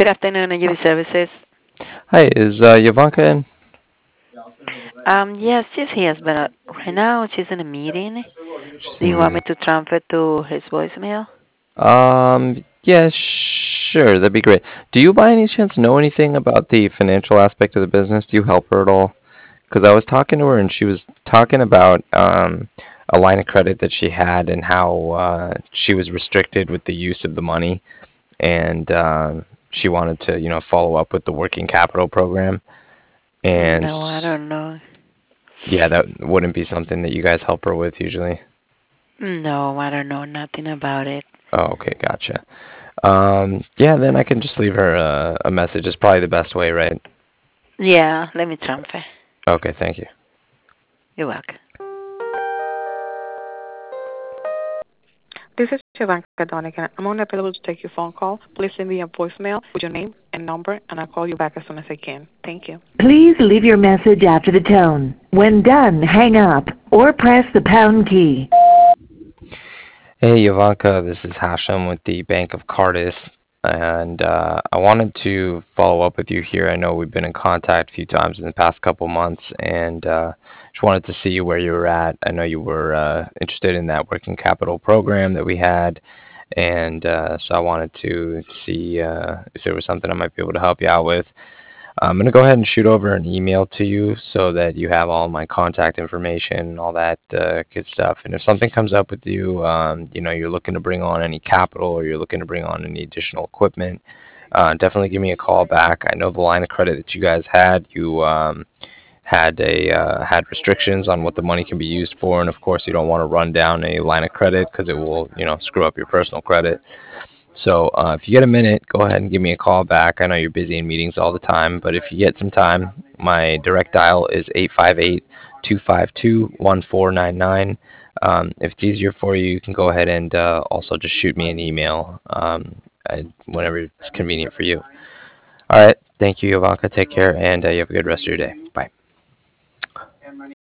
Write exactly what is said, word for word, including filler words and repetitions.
Good afternoon, Energy Services. Hi, is uh, Yavanka in? Um, yes, she's here, but uh, right now she's in a meeting. She's Do in a you want me meeting. to transfer to his voicemail? Um, yeah, sure, that'd be great. Do you by any chance know anything about the financial aspect of the business? Do you help her at all? Because I was talking to her and she was talking about um, a line of credit that she had and how uh, she was restricted with the use of the money, and um, she wanted to, you know, follow up with the working capital program. And No, I don't know. yeah, that wouldn't be something that you guys help her with usually. No, I don't know nothing about it. Oh, okay, gotcha. Um, yeah, then I can just leave her a, a message. It's probably the best way, right? Yeah, let me transfer. Okay, thank you. You're welcome. This is Ivanka Donigan. I'm only available to take your phone call. Please leave me a voicemail with your name and number, and I'll call you back as soon as I can. Thank you. Please leave your message after the tone. When done, hang up or press the pound key. Hey, Ivanka, this is Hashem with the Bank of Cardiff, and uh, I wanted to follow up with you here. I know we've been in contact a few times in the past couple months, and uh, just wanted to see where you were at. I know you were uh, interested in that working capital program that we had, and uh, so I wanted to see uh, if there was something I might be able to help you out with. I'm going to go ahead and shoot over an email to you so that you have all my contact information, all that uh, good stuff. And if something comes up with you, um, you know, you're looking to bring on any capital or you're looking to bring on any additional equipment, uh, definitely give me a call back. I know the line of credit that you guys had, you um, had a uh, had restrictions on what the money can be used for, and of course, you don't want to run down a line of credit because it will, you know, screw up your personal credit. So uh, if you get a minute, go ahead and give me a call back. I know you're busy in meetings all the time, but if you get some time, my direct dial is eight five eight, two five two, one four nine nine. Um, if it's easier for you, you can go ahead and uh, also just shoot me an email um, I, whenever it's convenient for you. All right. Thank you, Ivanka. Take care, and uh, you have a good rest of your day. Bye.